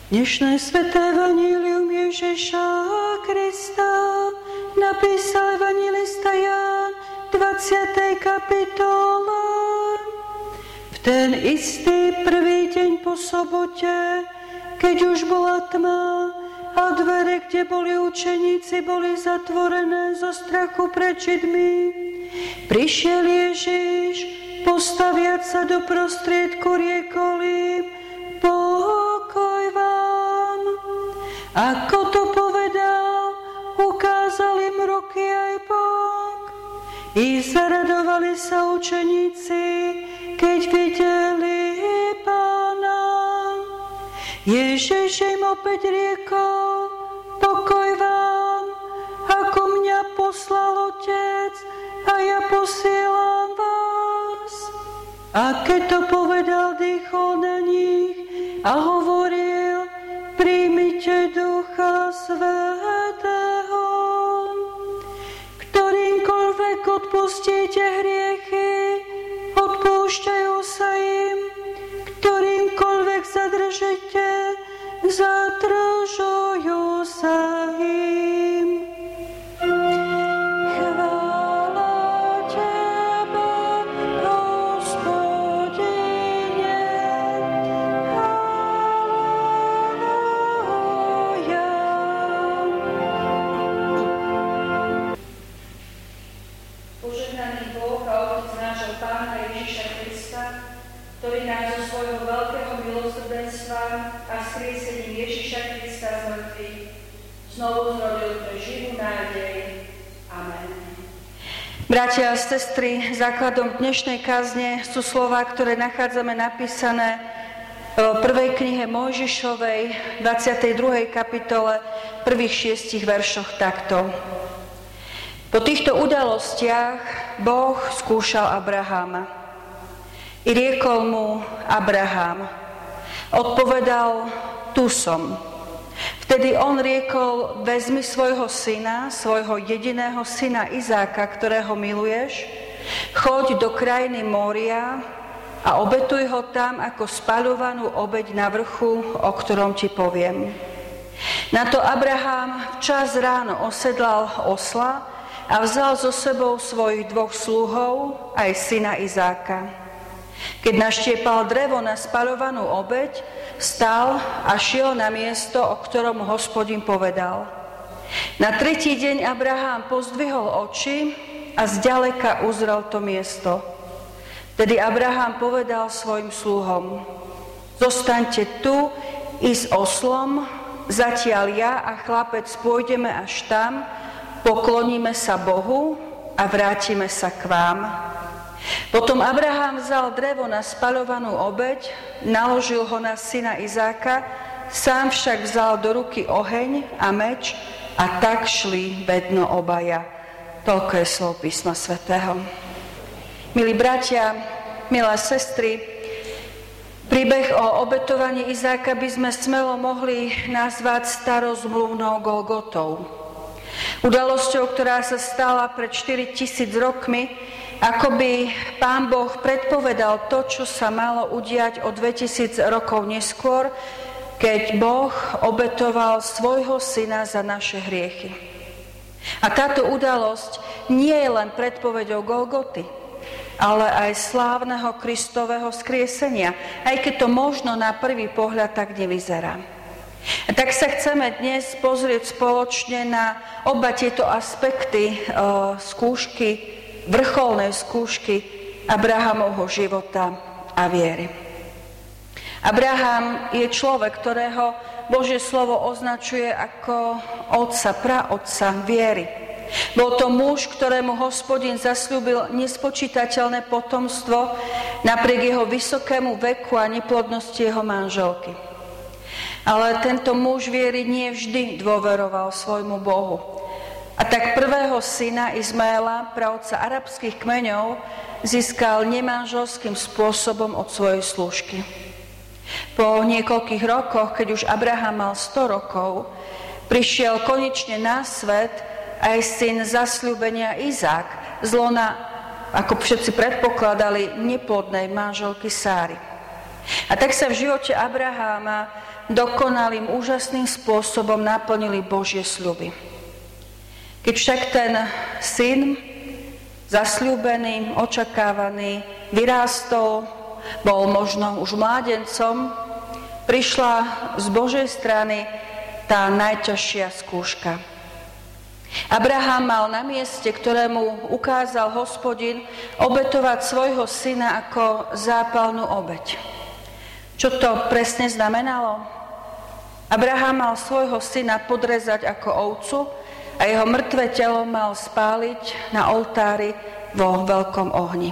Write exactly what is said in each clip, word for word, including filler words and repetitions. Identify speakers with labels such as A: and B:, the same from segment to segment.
A: Dnešné sväté evanjelium Ježiša Krista napísal evanjelista Ján v dvadsiatej kapitole. V ten istý prvý deň po sobote, keď už bola tma a dvere, kde boli učeníci, boli zatvorené zo strachu pred Židmi, prišiel Ježiš, postaviac sa do prostriedku, riekol im: pokoj vám. Ako to povedal, ukázal im ruky aj bok. I zaradovali sa učeníci, keď videli Pána. Ježiš im opäť riekol: pokoj vám, ako mňa poslal Otec, a ja posielam vás. A keď to povedal, dýchol na nich a hovoril: príjmite Ducha Svätého. Ktorýmkoľvek odpustíte hriechy, odpúšťajú sa im. Ktorýmkoľvek zadržíte, zadržujú sa im.
B: Ktorý nás zo svojho veľkého milosrdenstva a skriesením Ježiša Krista z mŕtvych znovu zrodil pre živú nádej. Amen.
A: Bratia a sestry, základom dnešnej kázne sú slová, ktoré nachádzame napísané v prvej knihe Mojžišovej, dvadsiatej druhej kapitole, prvých šiestich veršoch takto. Po týchto udalostiach Boh skúšal Abraháma. I riekol mu Abraham. Odpovedal: tu som. Vtedy on riekol: vezmi svojho syna, svojho jediného syna Izáka, ktorého miluješ, choď do krajiny Mória a obetuj ho tam ako spaľovanú obeť na vrchu, o ktorom ti poviem. Na to Abraham včas ráno osedlal osla a vzal so sebou svojich dvoch sluhov aj syna Izáka. Keď naštiepal drevo na spaľovanú obeť, vstal a šiel na miesto, o ktorom Hospodin povedal. Na tretí deň Abraham pozdvihol oči a zďaleka uzrel to miesto. Tedy Abraham povedal svojim sluhom: zostaňte tu i s oslom, zatiaľ ja a chlapec pôjdeme až tam, pokloníme sa Bohu a vrátime sa k vám. Potom Abraham vzal drevo na spaľovanú obeť, naložil ho na syna Izáka, sám však vzal do ruky oheň a meč a tak šli bedno obaja. Toľko je slov písma svätého. Milí bratia, milé sestry, príbeh o obetovaní Izáka by sme smelo mohli nazvať starozmluvnou Golgotou. Udalosťou, ktorá sa stala pred štyri tisíc rokmi, ako by Pán Boh predpovedal to, čo sa malo udiať o dvetisíc rokov neskôr, keď Boh obetoval svojho syna za naše hriechy. A táto udalosť nie je len predpoveďou Golgoty, ale aj slávneho Kristového skriesenia, aj keď to možno na prvý pohľad tak nevyzerá. A tak sa chceme dnes pozrieť spoločne na oba tieto aspekty e, skúšky, vrcholnej skúšky Abrahamovho života a viery. Abraham je človek, ktorého Božie slovo označuje ako otca, praotca viery. Bol to muž, ktorému Hospodin zasľúbil nespočítateľné potomstvo napriek jeho vysokému veku a neplodnosti jeho manželky. Ale tento muž viery nie vždy dôveroval svojmu Bohu. A tak prvého syna Izmaela, praotca arabských kmeňov, získal nemanželským spôsobom od svojej slúžky. Po niekoľkých rokoch, keď už Abraham mal sto rokov, prišiel konečne na svet aj syn zasľúbenia Izák, z lona, ako všetci predpokladali, neplodnej manželky Sáry. A tak sa v živote Abraháma dokonalým, úžasným spôsobom naplnili Božie sľuby. Keď však ten syn, zasľúbený, očakávaný, vyrástol, bol možno už mládencom, prišla z Božej strany tá najťažšia skúška. Abraham mal na mieste, ktorému ukázal Hospodin, obetovať svojho syna ako zápalnú obeť. Čo to presne znamenalo? Abraham mal svojho syna podrezať ako ovcu a jeho mŕtve telo mal spáliť na oltári vo veľkom ohni.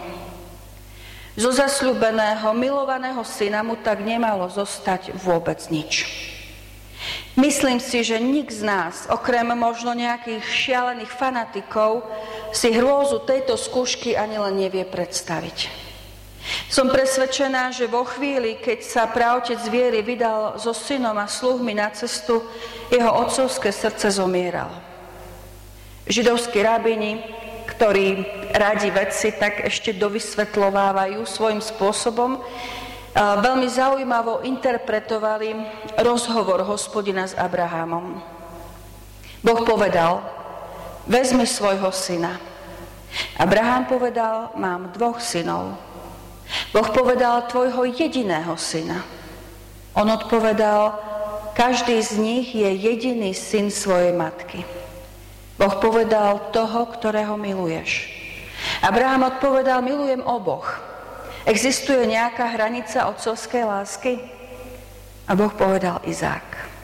A: Zo zasľúbeného, milovaného syna mu tak nemalo zostať vôbec nič. Myslím si, že nik z nás, okrem možno nejakých šialených fanatikov, si hrôzu tejto skúšky ani len nevie predstaviť. Som presvedčená, že vo chvíli, keď sa praotec viery vydal so synom a sluhmi na cestu, jeho otcovské srdce zomieralo. Židovskí rabíni, ktorí radi veci tak ešte dovysvetľovávajú svojím spôsobom, veľmi zaujímavo interpretovali rozhovor Hospodina s Abrahamom. Boh povedal, vezmi svojho syna. Abraham povedal, mám dvoch synov. Boh povedal, tvojho jediného syna. On odpovedal, každý z nich je jediný syn svojej matky. Boh povedal, toho, ktorého miluješ. Abraham odpovedal, milujem oboch. Existuje nejaká hranica otcovskej lásky? A Boh povedal Izák.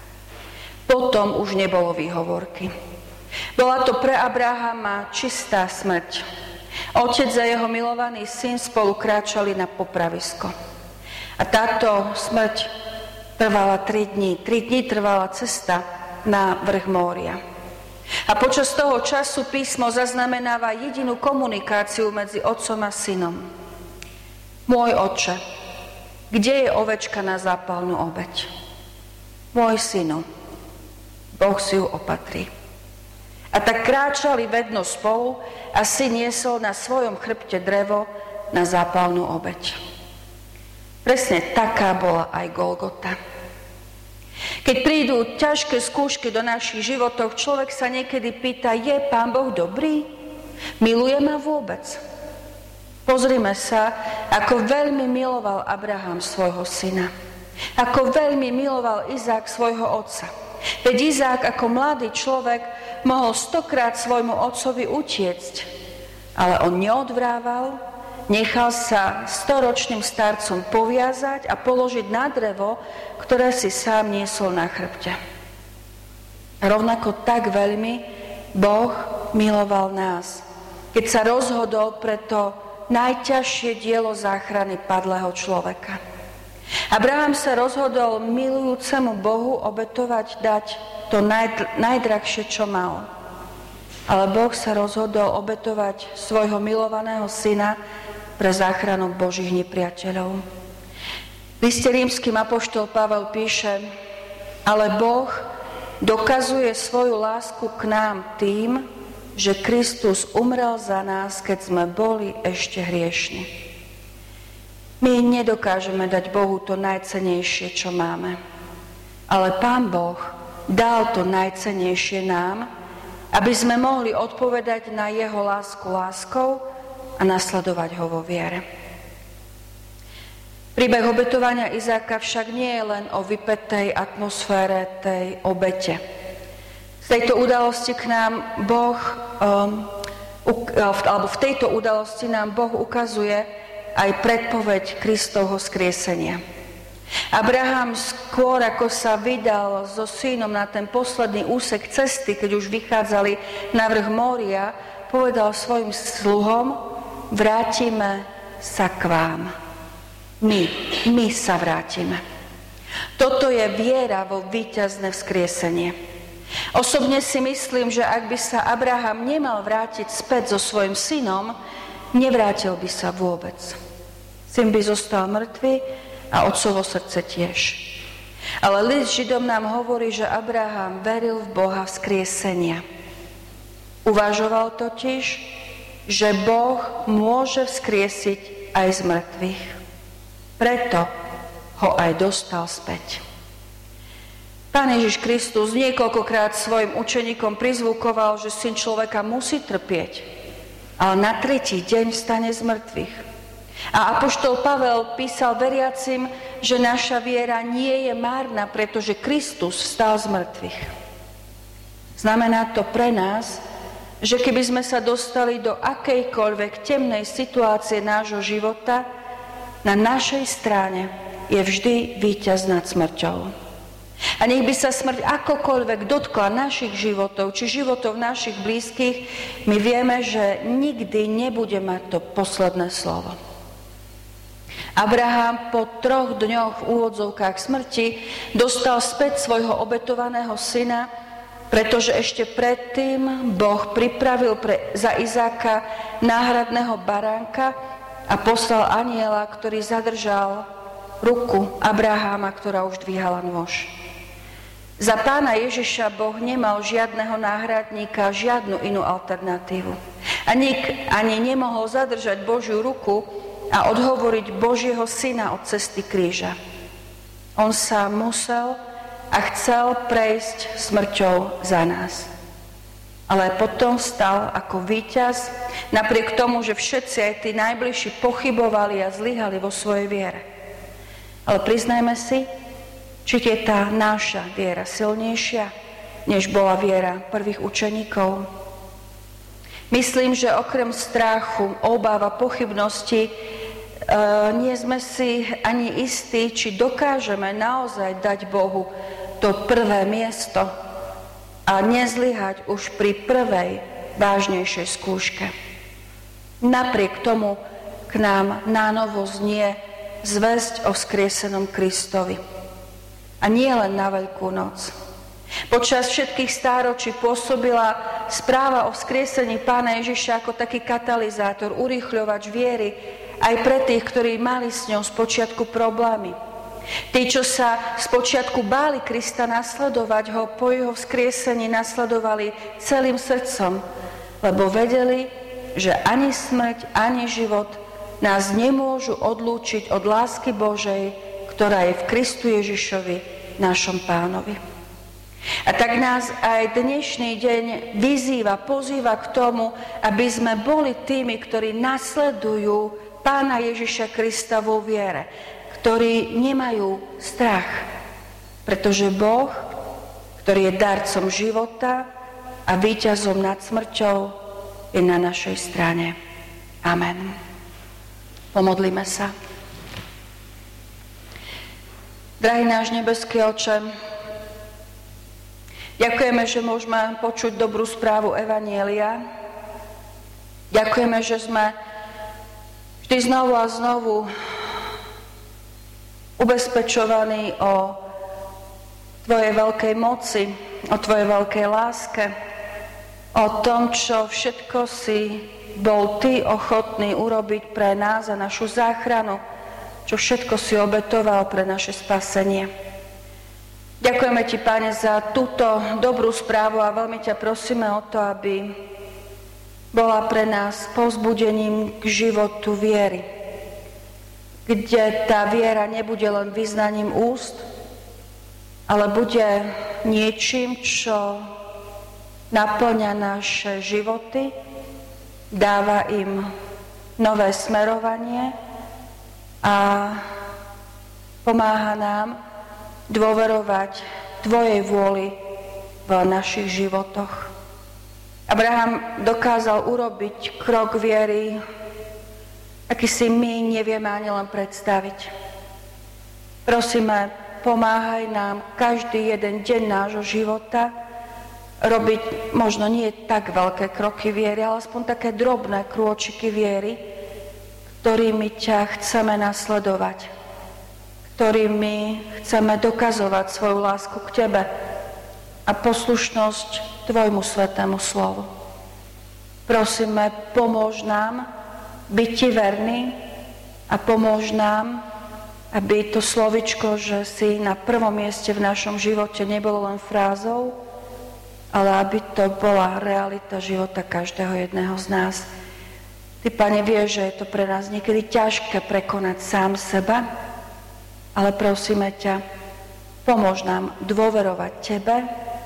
A: Potom už nebolo výhovorky. Bola to pre Abrahama čistá smrť. Otec a jeho milovaný syn spolu kráčali na popravisko. A táto smrť trvala tri dni. Tri dni trvala cesta na vrch Mória. A počas toho času písmo zaznamenáva jedinú komunikáciu medzi otcom a synom. Môj otče, kde je ovečka na zápalnú obeť? Môj synu, Boh si ju opatrí. A tak kráčali vedno spolu a syn niesol na svojom chrbte drevo na zápalnú obeť. Presne taká bola aj Golgota. Keď prídu ťažké skúšky do našich životov, človek sa niekedy pýta, je Pán Boh dobrý? Miluje ma vôbec? Pozrime sa, ako veľmi miloval Abraham svojho syna. Ako veľmi miloval Izák svojho otca. Veď Izák ako mladý človek mohol stokrát svojmu otcovi utiecť, ale on neodvrával, nechal sa storočným starcom poviazať a položiť na drevo, ktoré si sám niesol na chrbte. A rovnako tak veľmi Boh miloval nás, keď sa rozhodol pre to najťažšie dielo záchrany padlého človeka. Abraham sa rozhodol milujúcemu Bohu obetovať, dať to najdrahšie, čo mal. Ale Boh sa rozhodol obetovať svojho milovaného syna pre záchranu Božích nepriateľov. V liste rímskym apoštol Pavel píše, ale Boh dokazuje svoju lásku k nám tým, že Kristus umrel za nás, keď sme boli ešte hriešni. My nedokážeme dať Bohu to najcennejšie, čo máme. Ale Pán Boh dal to najcennejšie nám, aby sme mohli odpovedať na jeho lásku láskou a nasledovať ho vo viere. Príbeh obetovania Izáka však nie je len o vypätej atmosfére tej obete. Z tejto udalosti k nám Boh, um, alebo v tejto udalosti nám Boh ukazuje aj predpoveď Kristovho skriesenia. Abraham skôr, ako sa vydal so synom na ten posledný úsek cesty, keď už vychádzali na vrch Mória, povedal svojim sluhom, vrátime sa k vám. My, my sa vrátime. Toto je viera vo víťazné vzkriesenie. Osobne si myslím, že ak by sa Abraham nemal vrátiť späť so svojím synom, nevrátil by sa vôbec. Syn by zostal mŕtvy a otcovo srdce tiež. Ale list Židom nám hovorí, že Abraham veril v Boha vzkriesenia. Uvažoval totiž, že Boh môže vzkriesiť aj z mŕtvych. Preto ho aj dostal späť. Pán Ježiš Kristus niekoľkokrát svojim učeníkom prizvukoval, že syn človeka musí trpieť, ale na tretí deň vstane z mŕtvych. A apoštol Pavel písal veriacim, že naša viera nie je márna, pretože Kristus vstal z mŕtvych. Znamená to pre nás, že keby sme sa dostali do akejkoľvek temnej situácie nášho života, na našej strane je vždy víťaz nad smrťou. A nech by sa smrť akokoľvek dotkla našich životov, či životov našich blízkych, my vieme, že nikdy nebude mať to posledné slovo. Abraham po troch dňoch v úvodzovkách smrti dostal späť svojho obetovaného syna, pretože ešte predtým Boh pripravil pre, za Izáka náhradného baránka a poslal anjela, ktorý zadržal ruku Abraháma, ktorá už dvíhala nôž. Za Pána Ježiša Boh nemal žiadneho náhradníka, žiadnu inú alternatívu. A nik ani nemohol zadržať Božiu ruku a odhovoriť Božieho syna od cesty kríža. On sa musel a chcel prejsť smrťou za nás. Ale potom vstal ako víťaz, napriek tomu, že všetci aj tí najbližší pochybovali a zlyhali vo svojej viere. Ale priznajme si, či je tá naša viera silnejšia, než bola viera prvých učeníkov. Myslím, že okrem strachu, obáva, pochybnosti, e, nie sme si ani istí, či dokážeme naozaj dať Bohu to prvé miesto a nezlyhať už pri prvej vážnejšej skúške. Napriek tomu k nám nánovo znie zvesť o vzkriesenom Kristovi. A nie len na Veľkú noc. Počas všetkých stáročí pôsobila správa o vzkriesení Pána Ježiša ako taký katalizátor, urýchľovač viery aj pre tých, ktorí mali s ňou spočiatku problémy. Tí, čo sa spočiatku báli Krista nasledovať ho, po jeho vzkriesení nasledovali celým srdcom, lebo vedeli, že ani smrť, ani život nás nemôžu odlúčiť od lásky Božej, ktorá je v Kristu Ježišovi, našom Pánovi. A tak nás aj dnešný deň vyzýva, pozýva k tomu, aby sme boli tými, ktorí nasledujú Pána Ježiša Krista vo viere, ktorí nemajú strach, pretože Boh, ktorý je darcom života a víťazom nad smrťou, je na našej strane. Amen. Pomodlíme sa. Drahý náš nebeský Otče, ďakujeme, že môžeme počuť dobrú správu Evanjelia. Ďakujeme, že sme vždy znovu a znovu ubezpečovaní o Tvojej veľkej moci, o Tvojej veľkej láske, o tom, čo všetko si bol Ty ochotný urobiť pre nás a našu záchranu, čo všetko si obetoval pre naše spasenie. Ďakujeme Ti, Pane, za túto dobrú správu a veľmi ťa prosíme o to, aby bola pre nás povzbudením k životu viery, kde tá viera nebude len vyznaním úst, ale bude niečím, čo naplňa naše životy, dáva im nové smerovanie a pomáha nám dôverovať Tvojej vôli v našich životoch. Abraham dokázal urobiť krok viery, aký si my nevieme ani len predstaviť. Prosíme, pomáhaj nám každý jeden deň nášho života robiť možno nie tak veľké kroky viery, ale aspoň také drobné krôčiky viery, ktorými ťa chceme nasledovať, ktorými chceme dokazovať svoju lásku k Tebe a poslušnosť Tvojmu svätému slovu. Prosíme, pomôž nám byť Ti verný a pomôž nám, aby to slovičko, že si na prvom mieste v našom živote nebolo len frázou, ale aby to bola realita života každého jedného z nás. Ty, Pane, vieš, že je to pre nás niekedy ťažké prekonať sám seba, ale prosíme ťa, Pomôž nám dôverovať Tebe,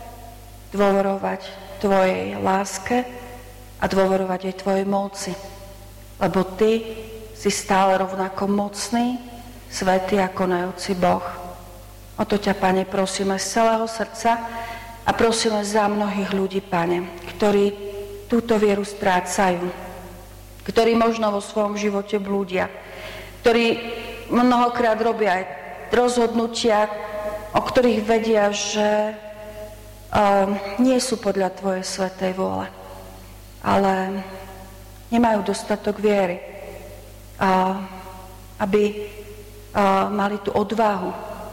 A: dôverovať Tvojej láske a dôverovať aj Tvojej moci. Lebo Ty si stále rovnako mocný, svätý a konajúci Boh. O to ťa, Pane, prosíme z celého srdca a prosíme za mnohých ľudí, Pane, ktorí túto vieru strácajú, ktorí možno vo svojom živote blúdia, ktorí mnohokrát robia aj rozhodnutia, o ktorých vedia, že uh, nie sú podľa Tvojej svätej vôle, ale nemajú dostatok viery, uh, aby uh, mali tú odvahu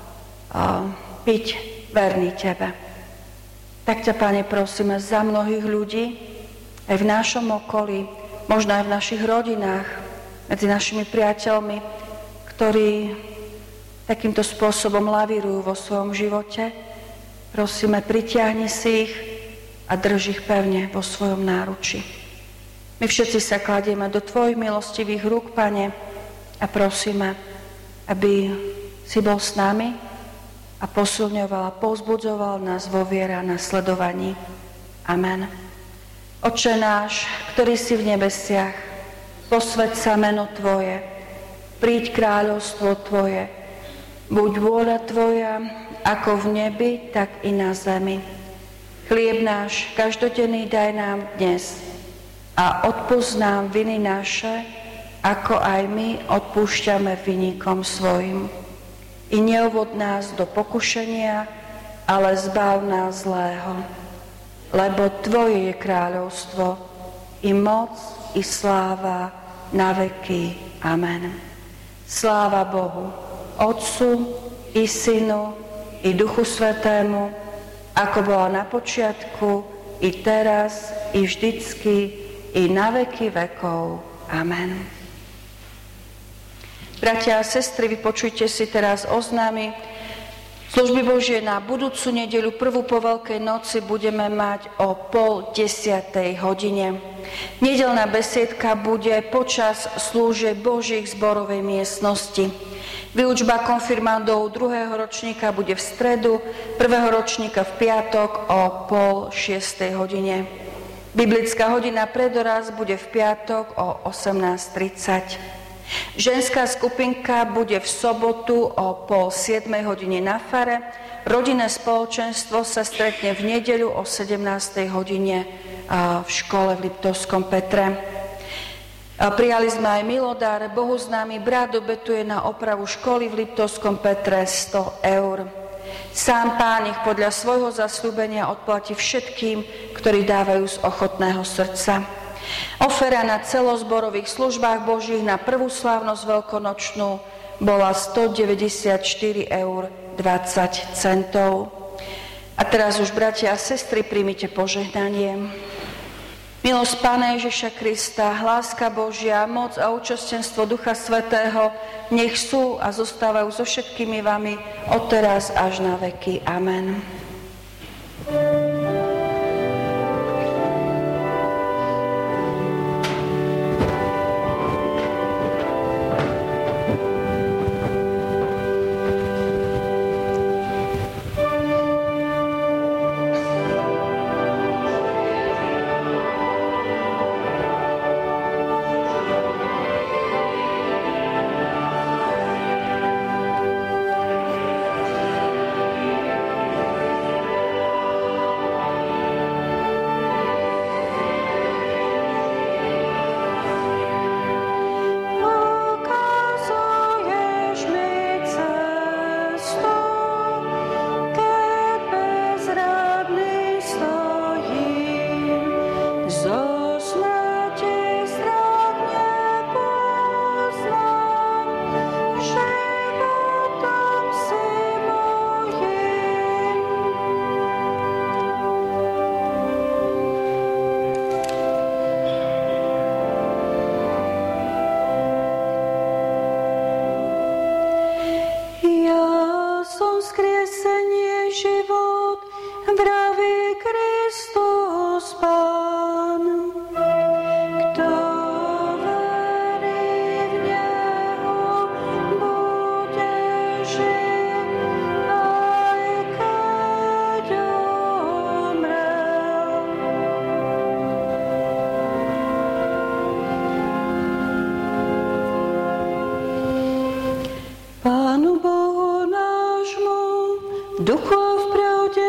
A: uh, byť verní Tebe. Tak ťa, Pane, prosíme za mnohých ľudí, aj v našom okolí, možno aj v našich rodinách, medzi našimi priateľmi, ktorí takýmto spôsobom lavírujú vo svojom živote. Prosíme, pritiahni si ich a drž ich pevne vo svojom náruči. My všetci sa kladieme do Tvojich milostivých rúk, Pane, a prosíme, aby si bol s nami a posilňoval a povzbudzoval nás vo viere a nasledovaní. Amen. Otče náš, ktorý si v nebesiach, posväť sa meno Tvoje, príď kráľovstvo Tvoje, buď vôľa Tvoja, ako v nebi, tak i na zemi. Chlieb náš každodenný daj nám dnes a odpusť nám viny naše, ako aj my odpúšťame viníkom svojim. I neuvod nás do pokušenia, ale zbav nás zlého. Lebo Tvoje je kráľovstvo, i moc, i sláva na veky. Amen. Sláva Bohu, Otcu, i Synu, i Duchu Svätému, ako bola na počiatku, i teraz, i vždycky, i na veky vekov. Amen. Bratia a sestry, vypočujte si teraz oznámy služby Božie na budúcu nedeľu, prvú po Veľkej noci, budeme mať o pol desiatej hodine. Nedeľná besiedka bude počas služieb Božích zborovej miestnosti. Vyučba konfirmandov druhého ročníka bude v stredu, prvého ročníka v piatok o pol šiestej hodine. Biblická hodina pre doraz bude v piatok o osemnásť tridsať. Ženská skupinka bude v sobotu o pol siedmej hodine na fare. Rodinné spoločenstvo sa stretne v nedeľu o sedemnástej hodine v škole v Liptovskom Petre. Prijali sme aj milodár. Bohu známy brat obetuje na opravu školy v Liptovskom Petre sto eur. Sám Pán ich podľa svojho zasľúbenia odplatí všetkým, ktorí dávajú z ochotného srdca. Ofera na celozborových službách Božích na prvú slávnosť veľkonočnú bola stodeväťdesiatštyri eur dvadsať centov. A teraz už, bratia a sestry, príjmite požehnanie. Milosť Pána Ježiša Krista, láska Božia, moc a účastenstvo Ducha Svätého nech sú a zostávajú so všetkými vami odteraz až na veky. Amen.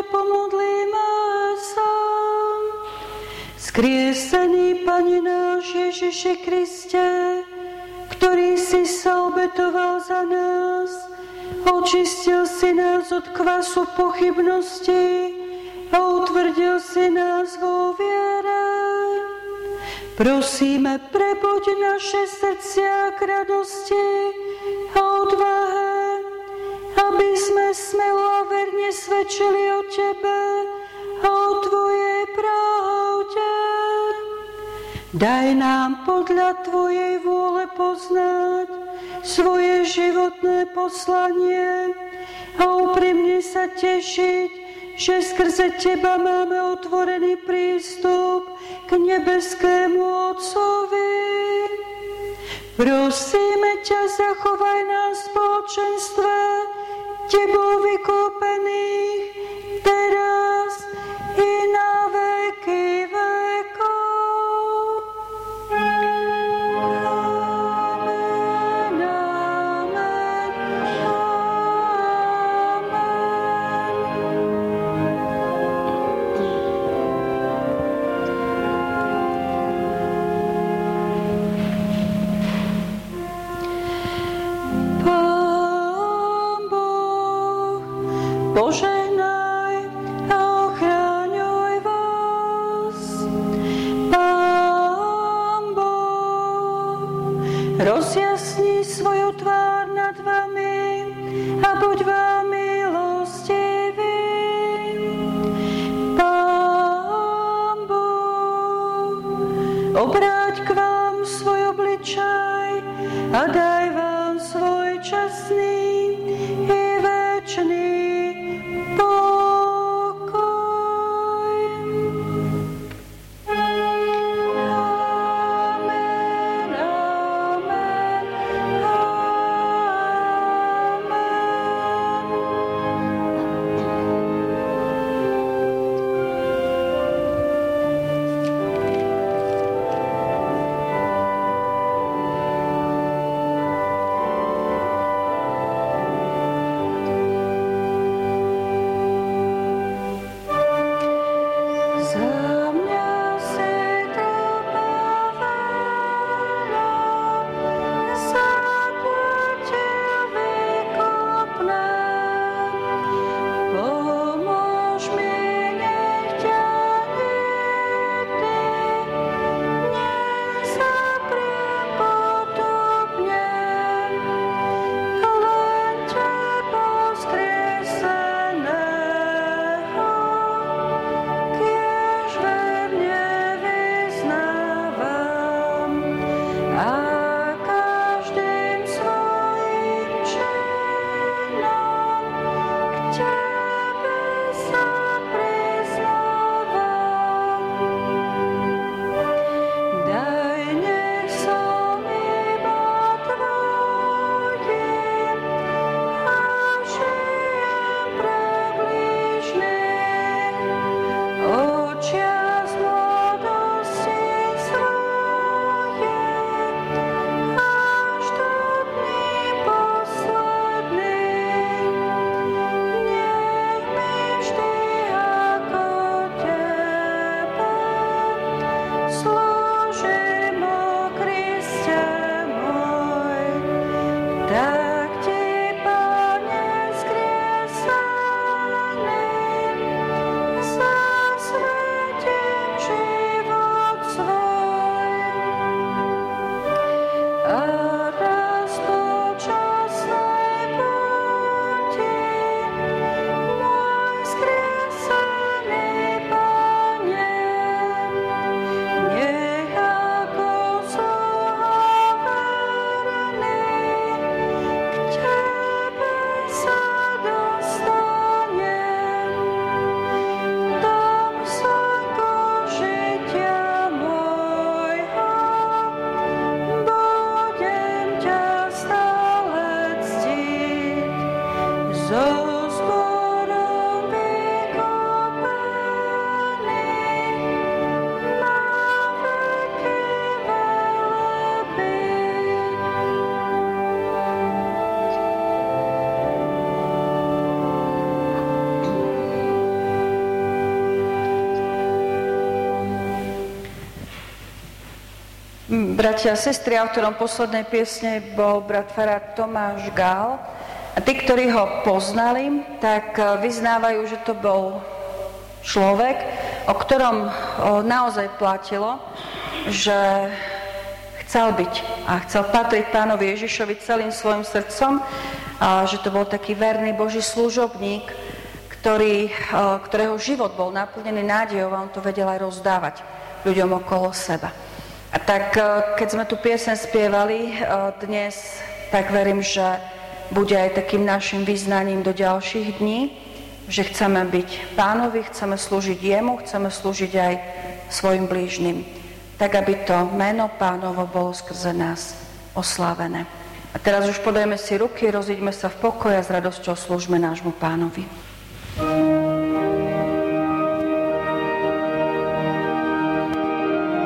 A: pomodlíme sa. Skriesený Pane náš Ježiši Kriste, ktorý si sa obetoval za nás, očistil si nás od kvasu pochybnosti a utvrdil si nás vo viere. Prosíme, prebuď naše srdcia k radosti a odvahe, aby sme smelo a verne svedčili o Tebe a o Tvojej pravde. Daj nám podľa Tvojej vôle poznať svoje životné poslanie a úprimne sa tešiť, že skrze Teba máme otvorený prístup k nebeskému Otcovi. Prosíme ťa, zachovaj nás v spoločenstve Tebou vykúpených, teraz i na veky vekov. Amen, amen, požehnaj a ochráňuj vás. Pán Boh rozjasni svoju tvár nad vami a buď vám milostivý. Pán Boh obráť k vám svoj obličaj a daj vám svoj časný i večný Bratia a sestry, autorom poslednej piesne bol brat farár Tomáš Gál. A tí, ktorí ho poznali, tak vyznávajú, že to bol človek, o ktorom naozaj platilo, že chcel byť a chcel patriť Pánovi Ježišovi celým svojim srdcom, a že to bol taký verný Boží služobník, ktorý, ktorého život bol naplnený nádejou a on to vedel aj rozdávať ľuďom okolo seba. A tak, keď sme tu pieseň spievali dnes, tak verím, že bude aj takým našim vyznaním do ďalších dní, že chceme byť Pánovi, chceme slúžiť Jemu, chceme slúžiť aj svojim blížnym, tak aby to meno Pánovo bolo skrze nás oslávené. A teraz už podajme si ruky, rozíďme sa v pokoji a s radosťou slúžme nášmu Pánovi.